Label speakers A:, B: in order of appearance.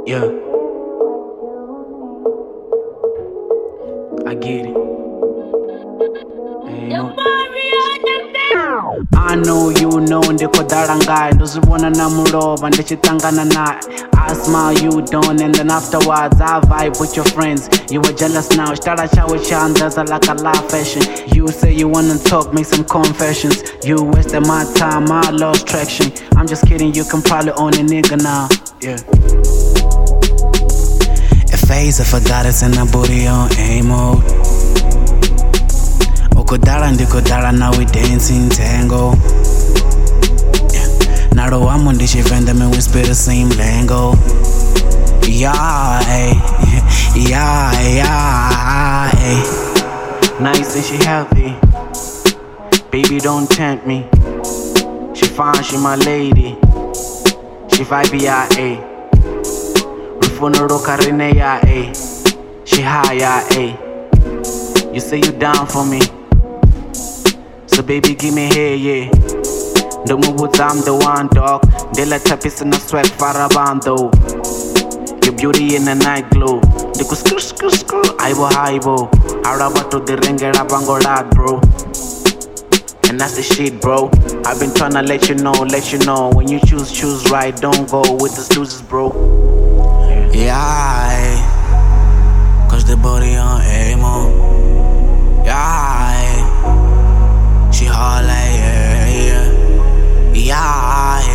A: Yeah, I get it. Ain't no... I know you know ndikudala ngaye ndozvibona namurova ndichitangana naye. I smile, you don't, and then afterwards I vibe with your friends. You were jealous now, start chawe chandaza like a live fashion. You say you wanna talk, make some confessions. You wasted my time, I lost traction. I'm just kidding, you can probably own a nigga now. Yeah. A phase of a goddess and a booty on aim mode. Okudala ndikudala, now we dancing tango. Naro wamo ndichivenda me we spit the same lingo. Yeah, ay, yeah, ay. Nice and she healthy. Baby, don't tempt me. She fine, she my lady. She vibe, yeah, ay. Rufuna roka rene, yeah, ay. She high, yeah, ay. You say you down for me, so baby, give me head, yeah. The moves, I'm the one, dog. They let tapis in a swag farabando. Your beauty in the night glow. They go screw, aibo. Arabato the ringer abangolad, bro. And that's the shit, bro. I've been tryna let you know. When you choose right. Don't go with the snoozes, bro. Yeah, cause the body on emo. Yeah, she hard like yeah.